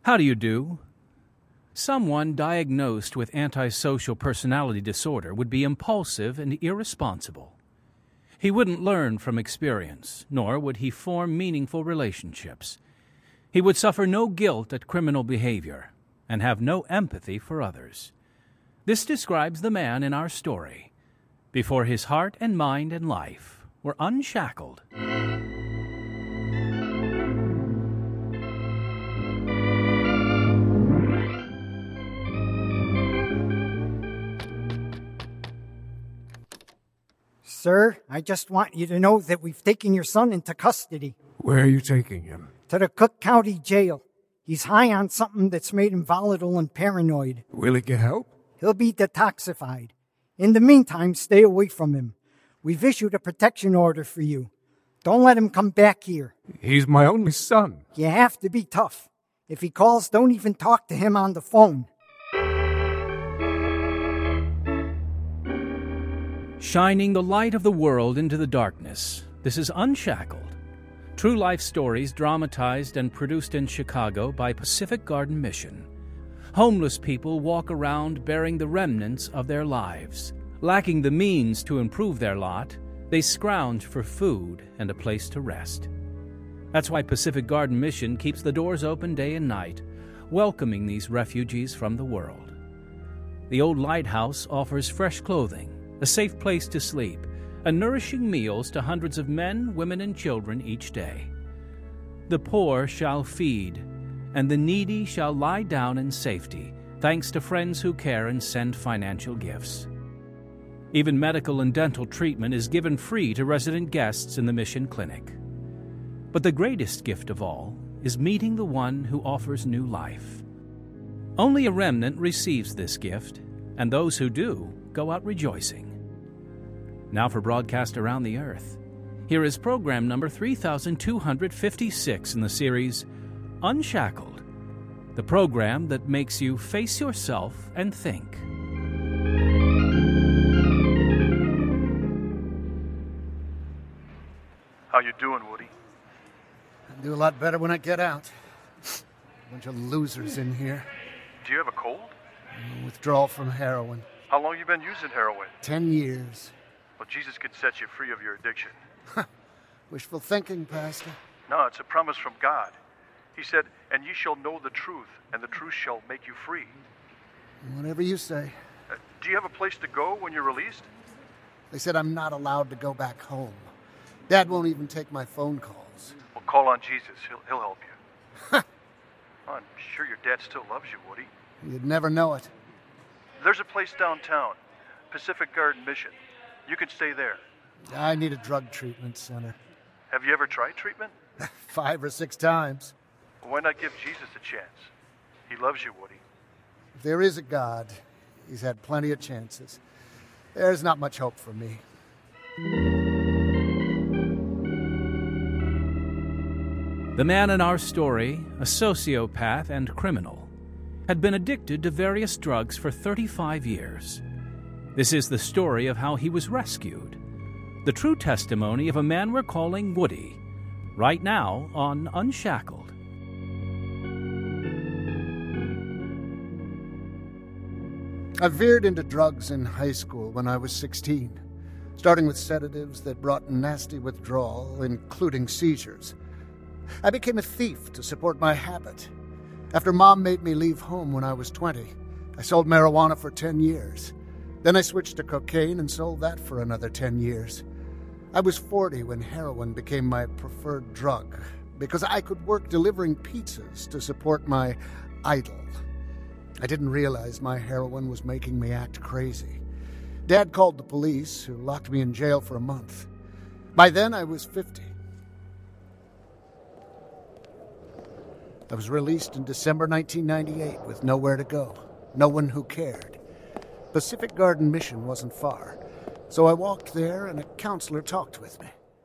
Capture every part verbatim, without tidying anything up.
How do you do? Someone diagnosed with antisocial personality disorder would be impulsive and irresponsible. He wouldn't learn from experience, nor would he form meaningful relationships. He would suffer no guilt at criminal behavior and have no empathy for others. This describes the man in our story before his heart and mind and life were unshackled. Sir, I just want you to know that we've taken your son into custody. Where are you taking him? To the Cook County Jail. He's high on something that's made him volatile and paranoid. Will he get help? He'll be detoxified. In the meantime, stay away from him. We've issued a protection order for you. Don't let him come back here. He's my only son. You have to be tough. If he calls, don't even talk to him on the phone. Shining the light of the world into the darkness, this is Unshackled. True life stories dramatized and produced in Chicago by Pacific Garden Mission. Homeless people walk around bearing the remnants of their lives. Lacking the means to improve their lot, they scrounge for food and a place to rest. That's why Pacific Garden Mission keeps the doors open day and night, welcoming these refugees from the world. The old lighthouse offers fresh clothing, a safe place to sleep, and nourishing meals to hundreds of men, women, and children each day. The poor shall feed, and the needy shall lie down in safety, thanks to friends who care and send financial gifts. Even medical and dental treatment is given free to resident guests in the Mission Clinic. But the greatest gift of all is meeting the one who offers new life. Only a remnant receives this gift, and those who do go out rejoicing. Now for broadcast around the earth. Here is program number three thousand two hundred fifty-six in the series Unshackled, the program that makes you face yourself and think. How you doing, Woody? I'll do a lot better when I get out. Bunch of losers in here. Do you have a cold? Withdrawal from heroin. How long you been using heroin? Ten years. Well, Jesus could set you free of your addiction. Wishful thinking, Pastor. No, it's a promise from God. He said, and ye shall know the truth, and the truth shall make you free. Whatever you say. Uh, do you have a place to go when you're released? They said I'm not allowed to go back home. Dad won't even take my phone calls. Well, call on Jesus. He'll, he'll help you. Oh, I'm sure your dad still loves you, Woody. You'd never know it. There's a place downtown, Pacific Garden Mission. You can stay there. I need a drug treatment center. Have you ever tried treatment? Five or six times. Well, why not give Jesus a chance? He loves you, Woody. If there is a God, he's had plenty of chances. There's not much hope for me. The man in our story, a sociopath and criminal, had been addicted to various drugs for thirty-five years. This is the story of how he was rescued. The true testimony of a man we're calling Woody, right now on Unshackled. I veered into drugs in high school when I was sixteen, starting with sedatives that brought nasty withdrawal, including seizures. I became a thief to support my habit. After Mom made me leave home when I was twenty, I sold marijuana for ten years. Then I switched to cocaine and sold that for another ten years. I was forty when heroin became my preferred drug, because I could work delivering pizzas to support my idol. I didn't realize my heroin was making me act crazy. Dad called the police, who locked me in jail for a month. By then, I was fifty. I was released in December nineteen ninety-eight with nowhere to go, no one who cared. Pacific Garden Mission wasn't far, so I walked there and a counselor talked with me.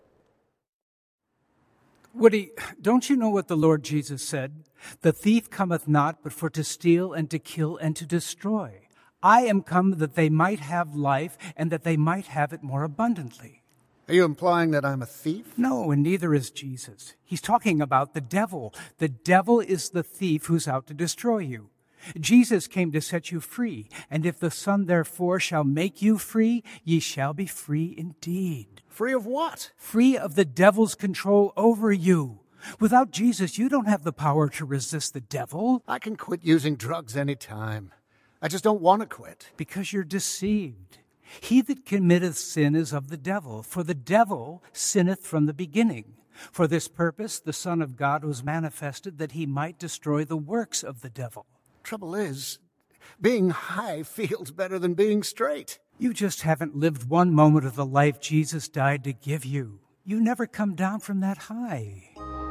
Woody, don't you know what the Lord Jesus said? The thief cometh not but for to steal and to kill and to destroy. I am come that they might have life and that they might have it more abundantly. Are you implying that I'm a thief? No, and neither is Jesus. He's talking about the devil. The devil is the thief who's out to destroy you. Jesus came to set you free, and if the Son therefore shall make you free, ye shall be free indeed. Free of what? Free of the devil's control over you. Without Jesus, you don't have the power to resist the devil. I can quit using drugs any time. I just don't want to quit. Because you're deceived. He that committeth sin is of the devil, for the devil sinneth from the beginning. For this purpose the Son of God was manifested, that he might destroy the works of the devil. Trouble is, being high feels better than being straight. You just haven't lived one moment of the life Jesus died to give you. You never come down from that high.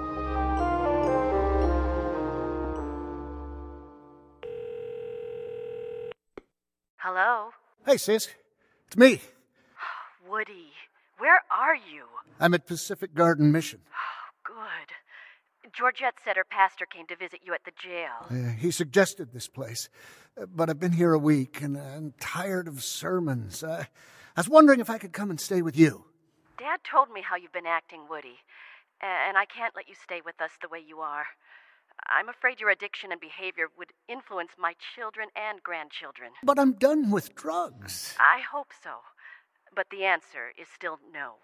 Hello? Hey, sis. It's me. Woody, where are you? I'm at Pacific Garden Mission. Good. Georgette said her pastor came to visit you at the jail. Uh, he suggested this place. Uh, but I've been here a week, and I'm tired of sermons. Uh, I was wondering if I could come and stay with you. Dad told me how you've been acting, Woody. And I can't let you stay with us the way you are. I'm afraid your addiction and behavior would influence my children and grandchildren. But I'm done with drugs. I hope so. But the answer is still no.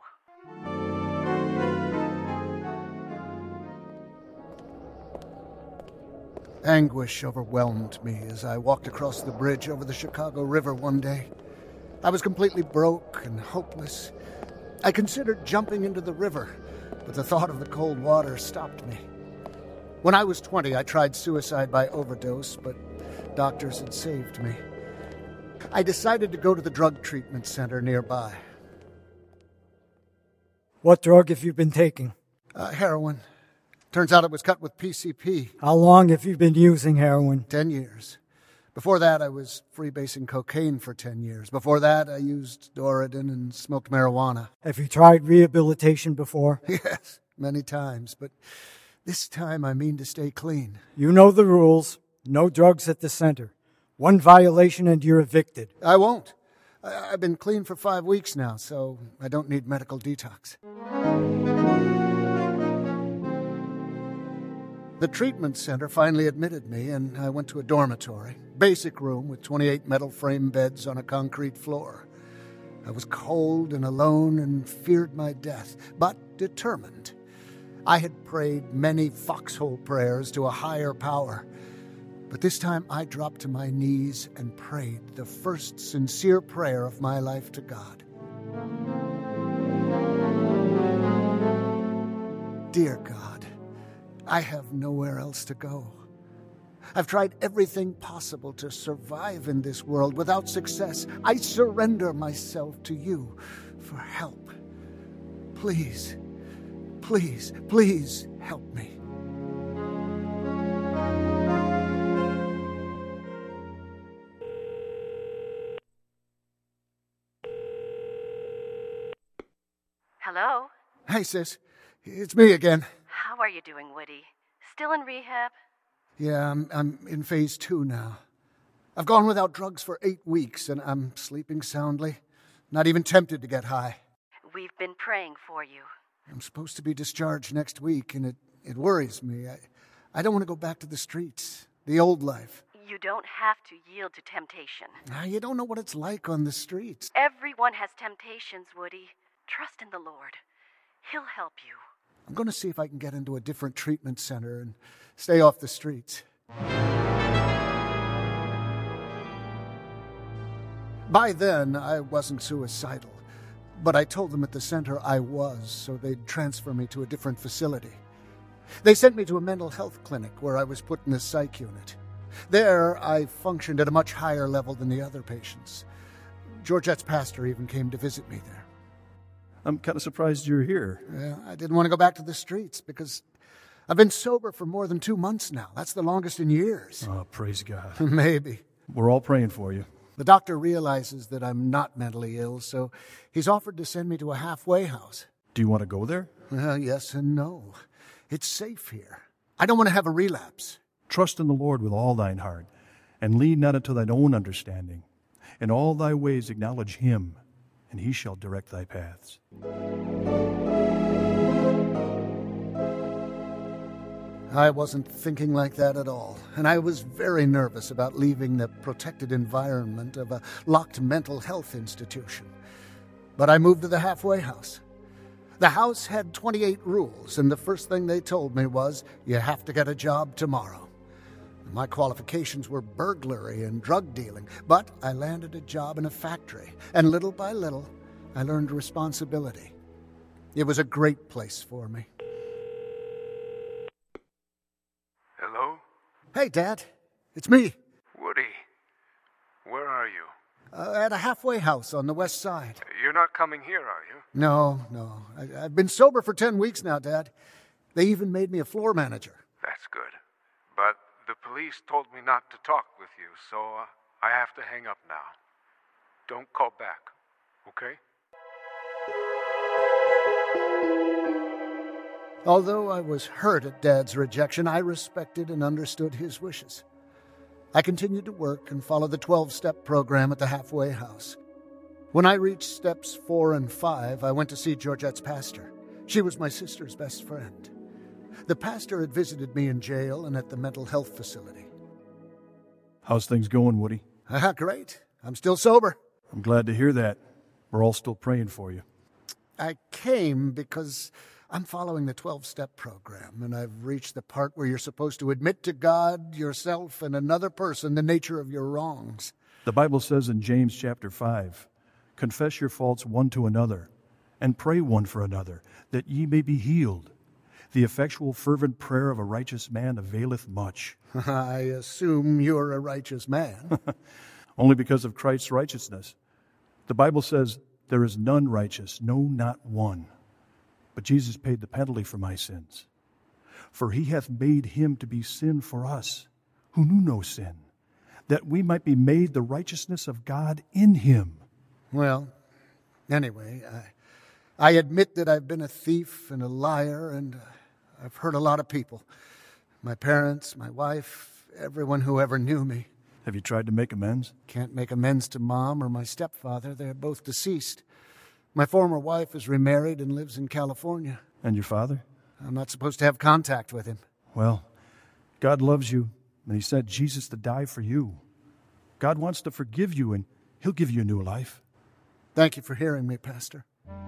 Anguish overwhelmed me as I walked across the bridge over the Chicago River one day. I was completely broke and hopeless. I considered jumping into the river, but the thought of the cold water stopped me. When I was twenty, I tried suicide by overdose, but doctors had saved me. I decided to go to the drug treatment center nearby. What drug have you been taking? Uh, heroin. Turns out it was cut with P C P. How long have you been using heroin? Ten years. Before that, I was freebasing cocaine for ten years. Before that, I used Doradin and smoked marijuana. Have you tried rehabilitation before? Yes, many times, but this time I mean to stay clean. You know the rules. No drugs at the center. One violation and you're evicted. I won't. I- I've been clean for five weeks now, so I don't need medical detox. The treatment center finally admitted me, and I went to a dormitory. Basic room with twenty-eight metal frame beds on a concrete floor. I was cold and alone and feared my death, but determined. I had prayed many foxhole prayers to a higher power, but this time I dropped to my knees and prayed the first sincere prayer of my life to God. Dear God, I have nowhere else to go. I've tried everything possible to survive in this world without success. I surrender myself to you for help. Please, please, please help me. Hello? Hey, sis. It's me again. How are you doing, Woody? Still in rehab? Yeah, I'm, I'm in phase two now. I've gone without drugs for eight weeks, and I'm sleeping soundly. Not even tempted to get high. We've been praying for you. I'm supposed to be discharged next week, and it, it worries me. I, I don't want to go back to the streets, the old life. You don't have to yield to temptation. Ah, you don't know what it's like on the streets. Everyone has temptations, Woody. Trust in the Lord. He'll help you. I'm going to see if I can get into a different treatment center and stay off the streets. By then, I wasn't suicidal, but I told them at the center I was, so they'd transfer me to a different facility. They sent me to a mental health clinic where I was put in a psych unit. There, I functioned at a much higher level than the other patients. Georgette's pastor even came to visit me there. I'm kind of surprised you're here. Yeah, I didn't want to go back to the streets because I've been sober for more than two months now. That's the longest in years. Oh, praise God. Maybe. We're all praying for you. The doctor realizes that I'm not mentally ill, so he's offered to send me to a halfway house. Do you want to go there? Well, yes and no. It's safe here. I don't want to have a relapse. Trust in the Lord with all thine heart, and lean not unto thine own understanding. In all thy ways acknowledge him, and he shall direct thy paths. I wasn't thinking like that at all, and I was very nervous about leaving the protected environment of a locked mental health institution. But I moved to the halfway house. The house had twenty-eight rules, and the first thing they told me was, you have to get a job tomorrow. My qualifications were burglary and drug dealing, but I landed a job in a factory, and little by little, I learned responsibility. It was a great place for me. Hello? Hey, Dad. It's me. Woody. Where are you? Uh, at a halfway house on the west side. You're not coming here, are you? No, no. I, I've been sober for ten weeks now, Dad. They even made me a floor manager. That's good. But the police told me not to talk with you, so uh, I have to hang up now. Don't call back, okay? Although I was hurt at Dad's rejection, I respected and understood his wishes. I continued to work and follow the twelve-step program at the halfway house. When I reached steps four and five, I went to see Georgette's pastor. She was my sister's best friend. The pastor had visited me in jail and at the mental health facility. How's things going, Woody? Ah, great. I'm still sober. I'm glad to hear that. We're all still praying for you. I came because I'm following the twelve-step program, and I've reached the part where you're supposed to admit to God, yourself, and another person the nature of your wrongs. The Bible says in James chapter five, confess your faults one to another, and pray one for another, that ye may be healed. The effectual fervent prayer of a righteous man availeth much. I assume you're a righteous man. Only because of Christ's righteousness. The Bible says, there is none righteous, no, not one. But Jesus paid the penalty for my sins. For he hath made him to be sin for us, who knew no sin, that we might be made the righteousness of God in him. Well, anyway, I, I admit that I've been a thief and a liar, and uh, I've hurt a lot of people. My parents, my wife, everyone who ever knew me. Have you tried to make amends? Can't make amends to Mom or my stepfather. They're both deceased. My former wife is remarried and lives in California. And your father? I'm not supposed to have contact with him. Well, God loves you, and he sent Jesus to die for you. God wants to forgive you, and he'll give you a new life. Thank you for hearing me, Pastor.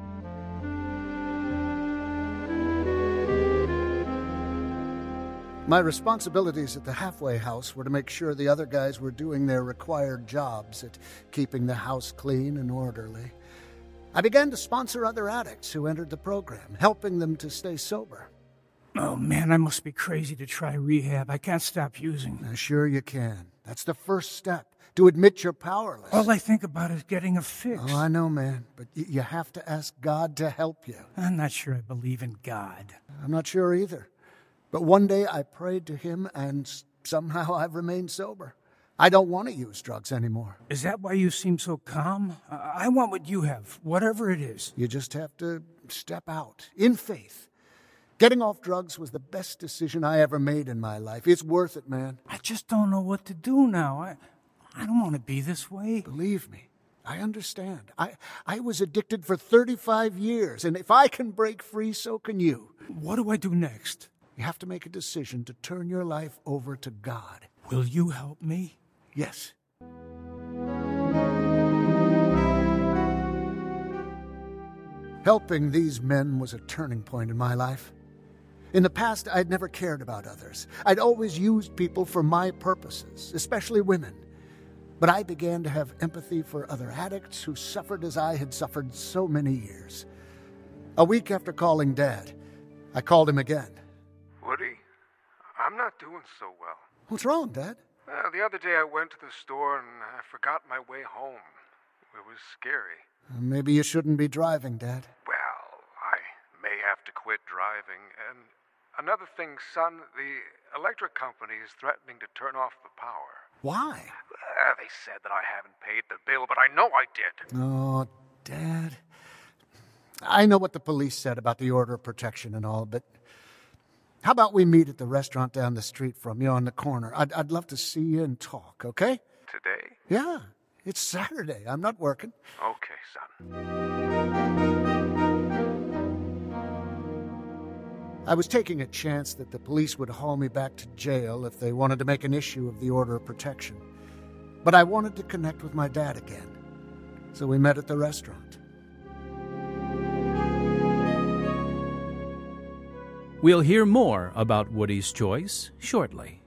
My responsibilities at the halfway house were to make sure the other guys were doing their required jobs at keeping the house clean and orderly. I began to sponsor other addicts who entered the program, helping them to stay sober. Oh, man, I must be crazy to try rehab. I can't stop using. Now, sure you can. That's the first step, to admit you're powerless. All I think about is getting a fix. Oh, I know, man, but y- you have to ask God to help you. I'm not sure I believe in God. I'm not sure either. But one day I prayed to him, and somehow I've remained sober. I don't want to use drugs anymore. Is that why you seem so calm? I want what you have, whatever it is. You just have to step out in faith. Getting off drugs was the best decision I ever made in my life. It's worth it, man. I just don't know what to do now. I, I don't want to be this way. Believe me, I understand. I, I was addicted for thirty-five years, and if I can break free, so can you. What do I do next? You have to make a decision to turn your life over to God. Will you help me? Yes. Helping these men was a turning point in my life. In the past, I'd never cared about others. I'd always used people for my purposes, especially women. But I began to have empathy for other addicts who suffered as I had suffered so many years. A week after calling Dad, I called him again. Woody, I'm not doing so well. What's wrong, Dad? Uh, the other day I went to the store and I forgot my way home. It was scary. Maybe you shouldn't be driving, Dad. Well, I may have to quit driving. And another thing, son, the electric company is threatening to turn off the power. Why? Uh, they said that I haven't paid the bill, but I know I did. Oh, Dad. I know what the police said about the order of protection and all, but how about we meet at the restaurant down the street from you on the corner? I'd, I'd love to see you and talk, okay? Today? Yeah. It's Saturday. I'm not working. Okay, son. I was taking a chance that the police would haul me back to jail if they wanted to make an issue of the order of protection. But I wanted to connect with my dad again. So we met at the restaurant. We'll hear more about Woody's choice shortly.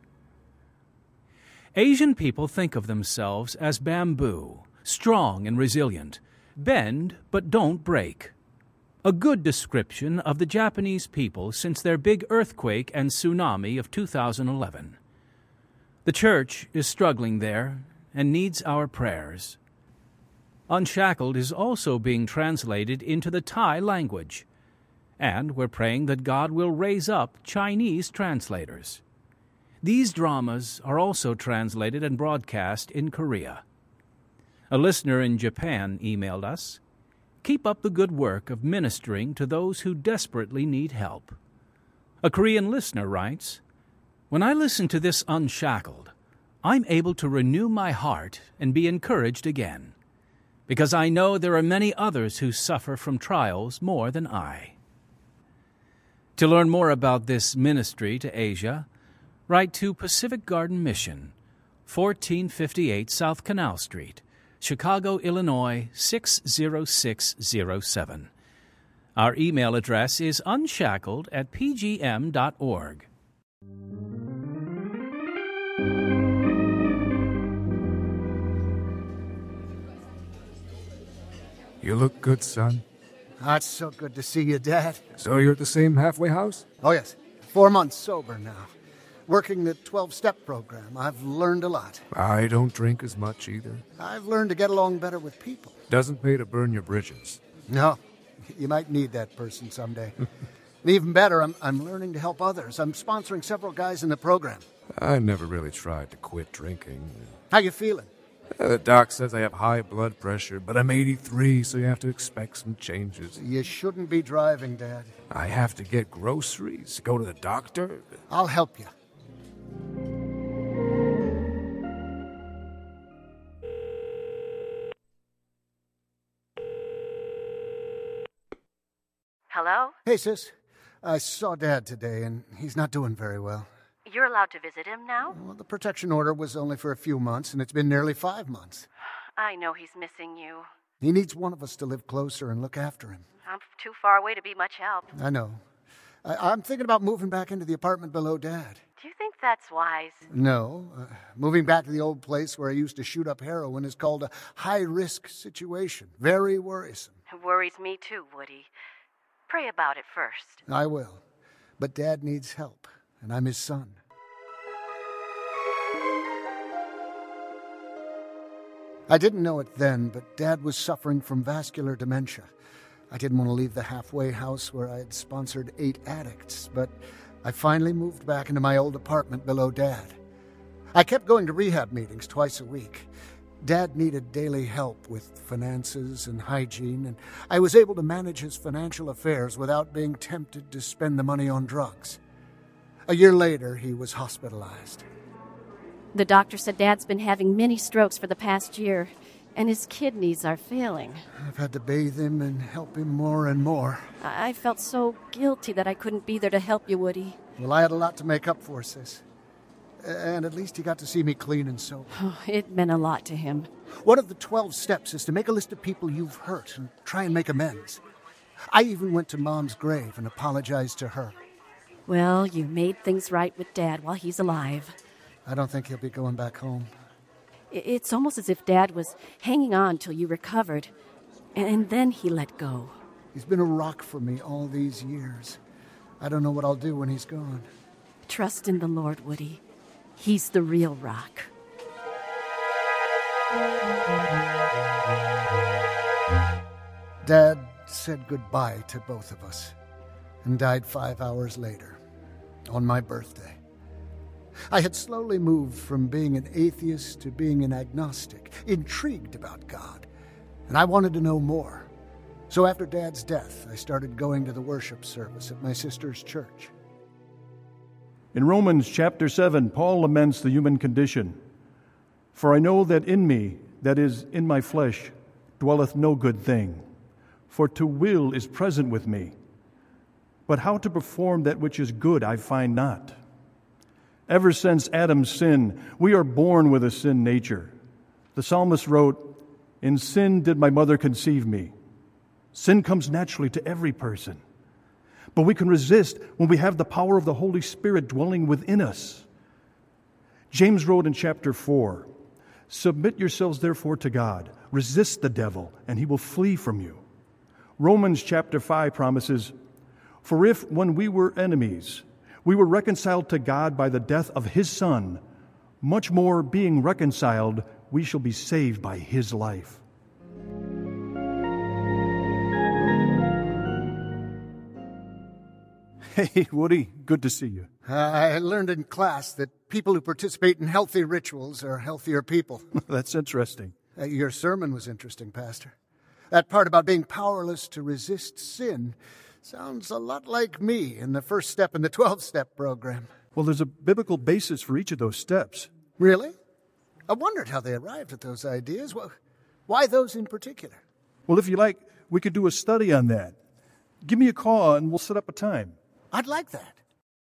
Asian people think of themselves as bamboo, strong and resilient, bend but don't break. A good description of the Japanese people since their big earthquake and tsunami of two thousand eleven. The church is struggling there and needs our prayers. Unshackled is also being translated into the Thai language, and we're praying that God will raise up Chinese translators. These dramas are also translated and broadcast in Korea. A listener in Japan emailed us, "Keep up the good work of ministering to those who desperately need help." A Korean listener writes, "When I listen to this Unshackled, I'm able to renew my heart and be encouraged again, because I know there are many others who suffer from trials more than I." To learn more about this ministry to Asia, write to Pacific Garden Mission, fourteen fifty-eight South Canal Street, Chicago, Illinois, six zero six zero seven. Our email address is unshackled at p g m dot org. You look good, son. Oh, it's so good to see you, Dad. So you're at the same halfway house? Oh, yes. Four months sober now. Working the twelve-step program. I've learned a lot. I don't drink as much either. I've learned to get along better with people. Doesn't pay to burn your bridges. No. You might need that person someday. And even better, I'm, I'm learning to help others. I'm sponsoring several guys in the program. I never really tried to quit drinking. How you feeling? Uh, the doc says I have high blood pressure, but I'm eighty-three, so you have to expect some changes. You shouldn't be driving, Dad. I have to get groceries, go to the doctor. I'll help you. Hello? Hey, sis. I saw Dad today, and he's not doing very well. You're allowed to visit him now? Well, the protection order was only for a few months, and it's been nearly five months. I know he's missing you. He needs one of us to live closer and look after him. I'm too far away to be much help. I know. I- I'm thinking about moving back into the apartment below Dad. Do you think that's wise? No. Uh, moving back to the old place where I used to shoot up heroin is called a high-risk situation. Very worrisome. It worries me too, Woody. Pray about it first. I will. But Dad needs help, and I'm his son. I didn't know it then, but Dad was suffering from vascular dementia. I didn't want to leave the halfway house where I had sponsored eight addicts, but I finally moved back into my old apartment below Dad. I kept going to rehab meetings twice a week. Dad needed daily help with finances and hygiene, and I was able to manage his financial affairs without being tempted to spend the money on drugs. A year later, he was hospitalized. The doctor said Dad's been having many strokes for the past year, and his kidneys are failing. I've had to bathe him and help him more and more. I, I felt so guilty that I couldn't be there to help you, Woody. Well, I had a lot to make up for, sis. And at least he got to see me clean and sober. Oh, it meant a lot to him. One of the twelve steps is to make a list of people you've hurt and try and make amends. I even went to Mom's grave and apologized to her. Well, you made things right with Dad while he's alive. I don't think he'll be going back home. It's almost as if Dad was hanging on till you recovered, and then he let go. He's been a rock for me all these years. I don't know what I'll do when he's gone. Trust in the Lord, Woody. He's the real rock. Dad said goodbye to both of us and died five hours later, on my birthday. I had slowly moved from being an atheist to being an agnostic, intrigued about God, and I wanted to know more. So after Dad's death, I started going to the worship service at my sister's church. In Romans chapter seven, Paul laments the human condition. For I know that in me, that is, in my flesh, dwelleth no good thing. For to will is present with me, but how to perform that which is good I find not. Ever since Adam's sin, we are born with a sin nature. The psalmist wrote, "In sin did my mother conceive me." Sin comes naturally to every person, but we can resist when we have the power of the Holy Spirit dwelling within us. James wrote in chapter four, "Submit yourselves therefore to God. Resist the devil, and he will flee from you." Romans chapter five promises, "For if, when we were enemies, we were reconciled to God by the death of his Son, much more being reconciled, we shall be saved by his life." Hey, Woody, good to see you. Uh, I learned in class that people who participate in healthy rituals are healthier people. That's interesting. Uh, your sermon was interesting, Pastor. That part about being powerless to resist sin sounds a lot like me in the first step in the twelve-step program. Well, there's a biblical basis for each of those steps. Really? I wondered how they arrived at those ideas. Well, why those in particular? Well, if you like, we could do a study on that. Give me a call and we'll set up a time. I'd like that.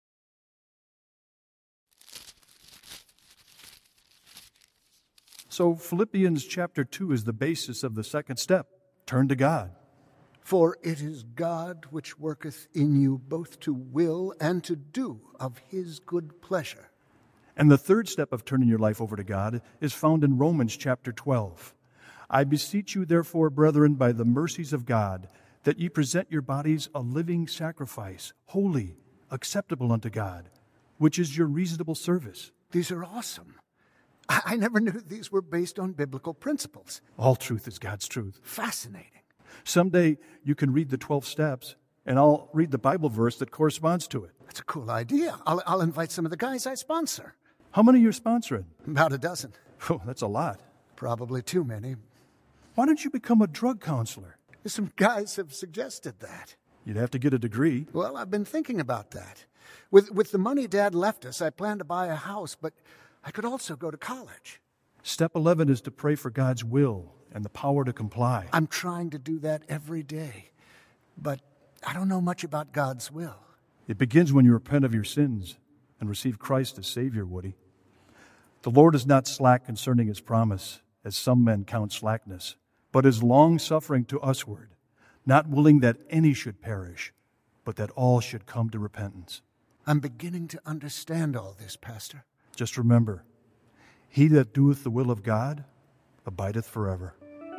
So Philippians chapter two is the basis of the second step. Turn to God. For it is God which worketh in you both to will and to do of his good pleasure. And the third step of turning your life over to God is found in Romans chapter twelve. I beseech you, therefore, brethren, by the mercies of God, that ye present your bodies a living sacrifice, holy, acceptable unto God, which is your reasonable service. These are awesome. I, I never knew these were based on biblical principles. All truth is God's truth. Fascinating. Someday you can read the twelve steps, and I'll read the Bible verse that corresponds to it. That's a cool idea. I'll, I'll invite some of the guys I sponsor. How many are you sponsoring? About a dozen. Oh, that's a lot. Probably too many. Why don't you become a drug counselor? Some guys have suggested that. You'd have to get a degree. Well, I've been thinking about that. With, with the money Dad left us, I plan to buy a house, but I could also go to college. Step eleven is to pray for God's will and the power to comply. I'm trying to do that every day, but I don't know much about God's will. It begins when you repent of your sins and receive Christ as Savior, Woody. The Lord is not slack concerning his promise, as some men count slackness, but is long-suffering to usward, not willing that any should perish, but that all should come to repentance. I'm beginning to understand all this, Pastor. Just remember, he that doeth the will of God abideth forever.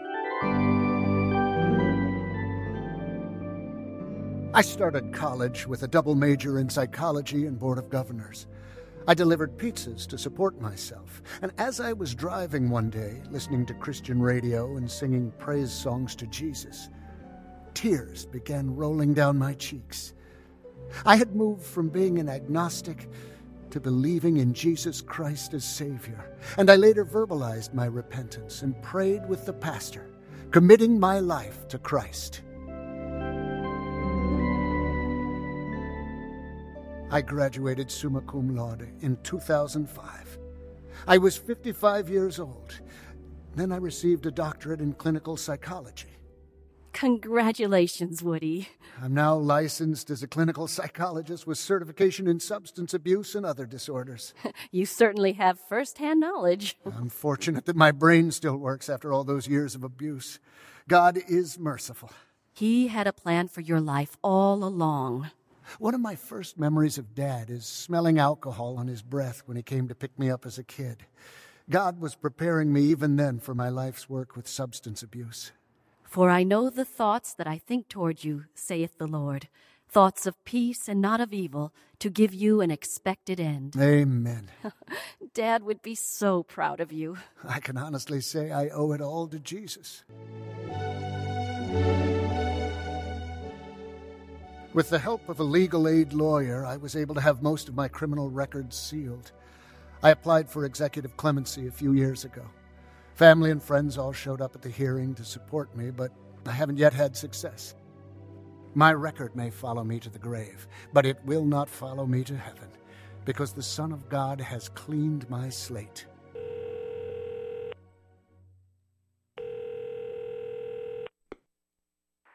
I started college with a double major in psychology and Board of Governors. I delivered pizzas to support myself, and as I was driving one day, listening to Christian radio and singing praise songs to Jesus, tears began rolling down my cheeks. I had moved from being an agnostic to believing in Jesus Christ as Savior, and I later verbalized my repentance and prayed with the pastor, committing my life to Christ. I graduated summa cum laude in two thousand five. I was fifty-five years old. Then I received a doctorate in clinical psychology. Congratulations, Woody. I'm now licensed as a clinical psychologist with certification in substance abuse and other disorders. You certainly have first-hand knowledge. I'm fortunate that my brain still works after all those years of abuse. God is merciful. He had a plan for your life all along. One of my first memories of Dad is smelling alcohol on his breath when he came to pick me up as a kid. God was preparing me even then for my life's work with substance abuse. For I know the thoughts that I think toward you, saith the Lord, thoughts of peace and not of evil, to give you an expected end. Amen. Dad would be so proud of you. I can honestly say I owe it all to Jesus. With the help of a legal aid lawyer, I was able to have most of my criminal records sealed. I applied for executive clemency a few years ago. Family and friends all showed up at the hearing to support me, but I haven't yet had success. My record may follow me to the grave, but it will not follow me to heaven, because the Son of God has cleaned my slate.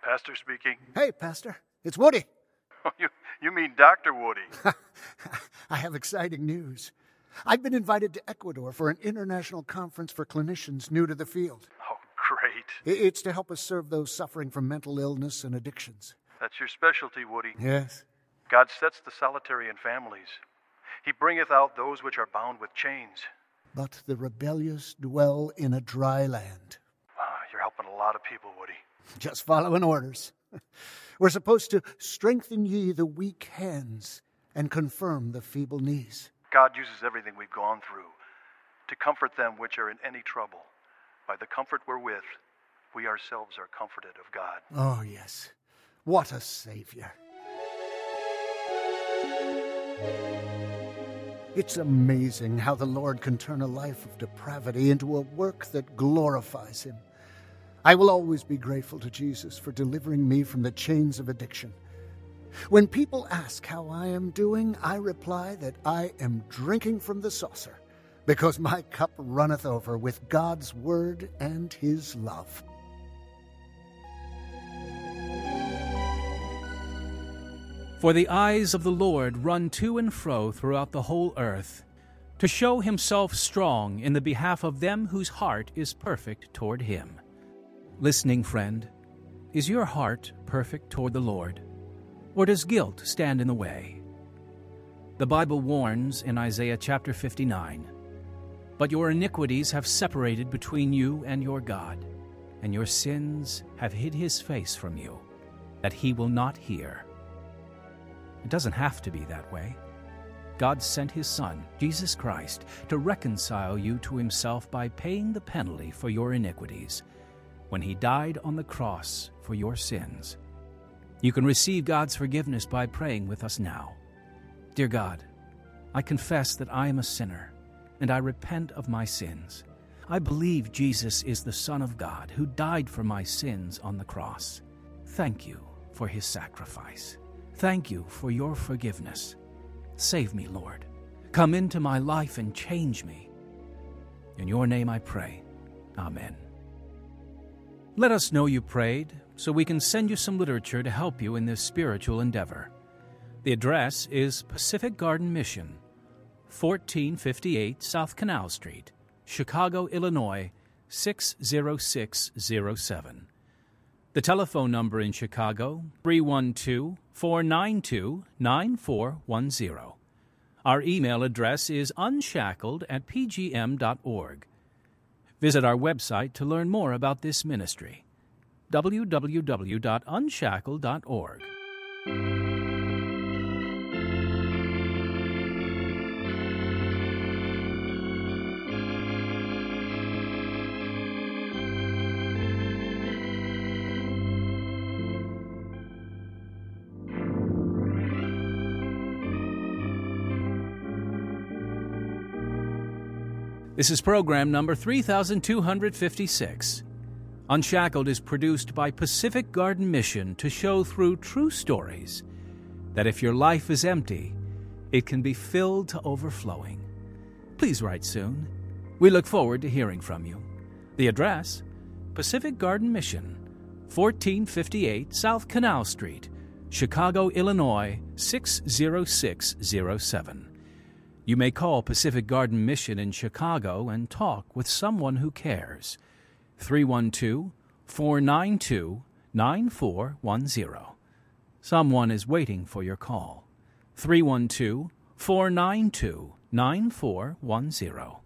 Pastor speaking. Hey, Pastor. It's Woody. Oh, you, you mean Doctor Woody. I have exciting news. I've been invited to Ecuador for an international conference for clinicians new to the field. Oh, great. It's to help us serve those suffering from mental illness and addictions. That's your specialty, Woody. Yes. God sets the solitary in families. He bringeth out those which are bound with chains. But the rebellious dwell in a dry land. Ah, you're helping a lot of people, Woody. Just following orders. We're supposed to strengthen ye the weak hands and confirm the feeble knees. God uses everything we've gone through to comfort them which are in any trouble. By the comfort wherewith we ourselves are comforted of God. Oh, yes. What a Savior. It's amazing how the Lord can turn a life of depravity into a work that glorifies Him. I will always be grateful to Jesus for delivering me from the chains of addiction. When people ask how I am doing, I reply that I am drinking from the saucer, because my cup runneth over with God's word and His love. For the eyes of the Lord run to and fro throughout the whole earth, to show Himself strong in the behalf of them whose heart is perfect toward Him. Listening friend, is your heart perfect toward the Lord, or does guilt stand in the way? The Bible warns in Isaiah chapter fifty-nine, "But your iniquities have separated between you and your God, and your sins have hid His face from you, that He will not hear." It doesn't have to be that way. God sent His Son, Jesus Christ, to reconcile you to Himself by paying the penalty for your iniquities when He died on the cross for your sins. You can receive God's forgiveness by praying with us now. Dear God, I confess that I am a sinner, and I repent of my sins. I believe Jesus is the Son of God who died for my sins on the cross. Thank you for His sacrifice. Thank you for your forgiveness. Save me, Lord. Come into my life and change me. In your name I pray. Amen. Let us know you prayed, so we can send you some literature to help you in this spiritual endeavor. The address is Pacific Garden Mission, fourteen fifty-eight South Canal Street, Chicago, Illinois, six zero six zero seven. The telephone number in Chicago, three one two, four nine two, nine four one zero. Our email address is unshackled at p g m dot org. Visit our website to learn more about this ministry, w w w dot unshackled dot org. This is program number three thousand two hundred fifty-six. Unshackled is produced by Pacific Garden Mission to show through true stories that if your life is empty, it can be filled to overflowing. Please write soon. We look forward to hearing from you. The address, Pacific Garden Mission, fourteen fifty-eight South Canal Street, Chicago, Illinois, six zero six zero seven. You may call Pacific Garden Mission in Chicago and talk with someone who cares. three one two, four nine two, nine four one zero. Someone is waiting for your call. three one two, four nine two, nine four one zero.